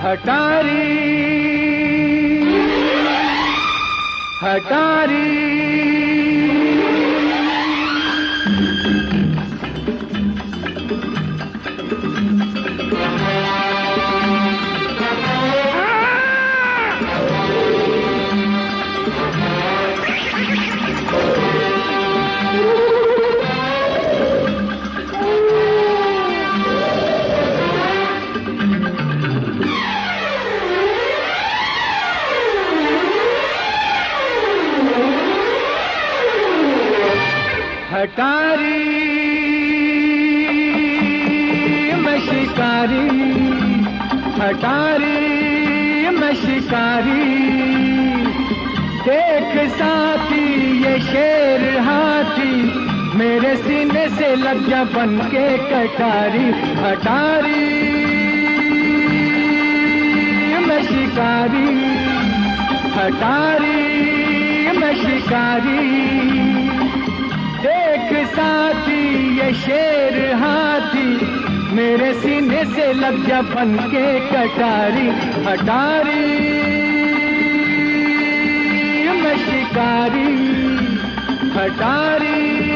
हटारी हटारी हटारी मैं शिकारी, हटारी मैं शिकारी। देख साथी ये शेर हाथी, मेरे सीने से लग जा बन के कटारी। हटारी मैं शिकारी, हटारी मैं शिकारी। देख साथी ये शेर हाथी, मेरे सीने से लग जा बन के कटारी। हटारी मैं शिकारी, हटारी।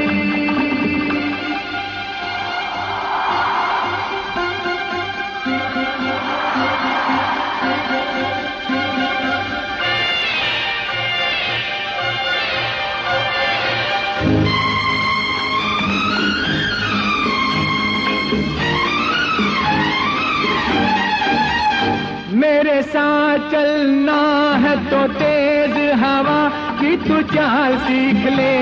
मेरे साथ चलना है तो तेज हवा की तू चाल सीख ले।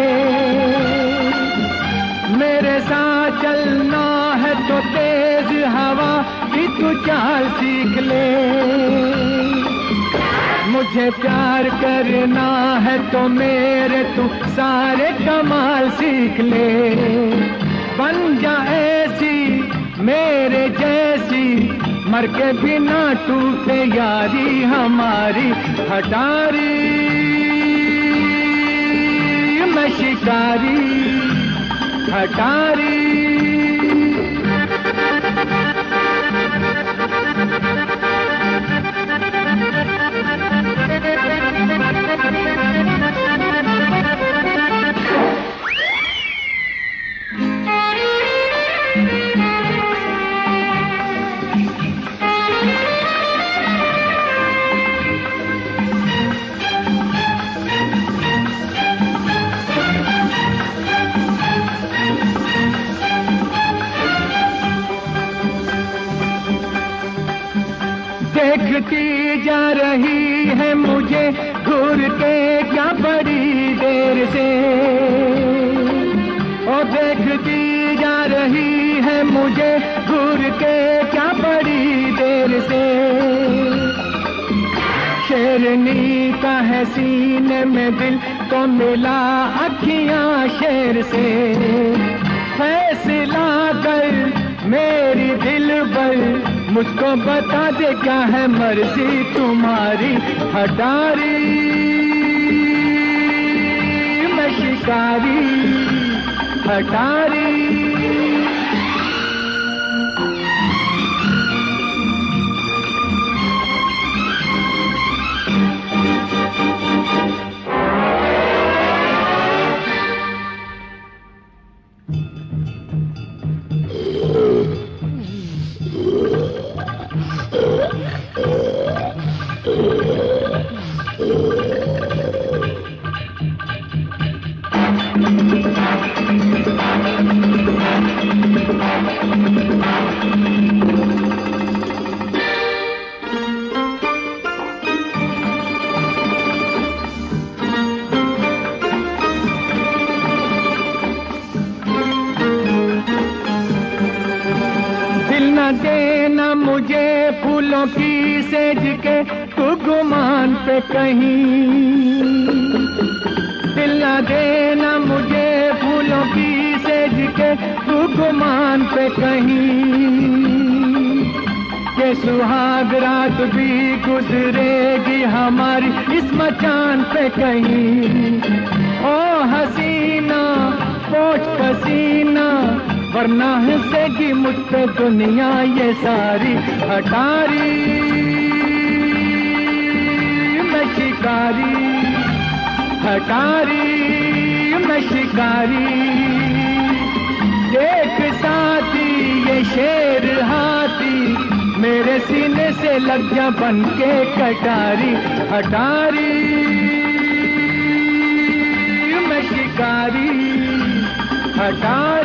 मेरे साथ चलना है तो तेज हवा की तू चाल सीख ले। मुझे प्यार करना है तो मेरे तू सारे कमाल सीख ले। बन जा ऐसी मेरे जैसी, मर के भी ना टूटे यारी हमारी। हटारी मैं शिकारी, हटारी। देखती जा रही है मुझे घूर के क्या बड़ी देर से। ओ देखती जा रही है मुझे घूर के क्या बड़ी देर से। शेरनी का है सीने में दिल तो मिला अखियां शेर से। फैसला कर मेरी दिलबर, मुझको बता दे क्या है मर्जी तुम्हारी। हटारी मैं शिकारी, हटारी। देना मुझे फूलों की सेज के तू गुमान पे कहीं। दिल न देना मुझे फूलों की सेज के तू गुमान पे कहीं। के सुहाग रात भी गुजरेगी हमारी इस मचान पे कहीं। ओ हसीना पोछ पसीना, वरना हंसेगी मुझ पे दुनिया ये सारी। हटारी शिकारी, हटारी मैं शिकारी। देख साथी ये शेर हाथी, मेरे सीने से लग जा बन के कटारी। हटारी मैं शिकारी, हटारी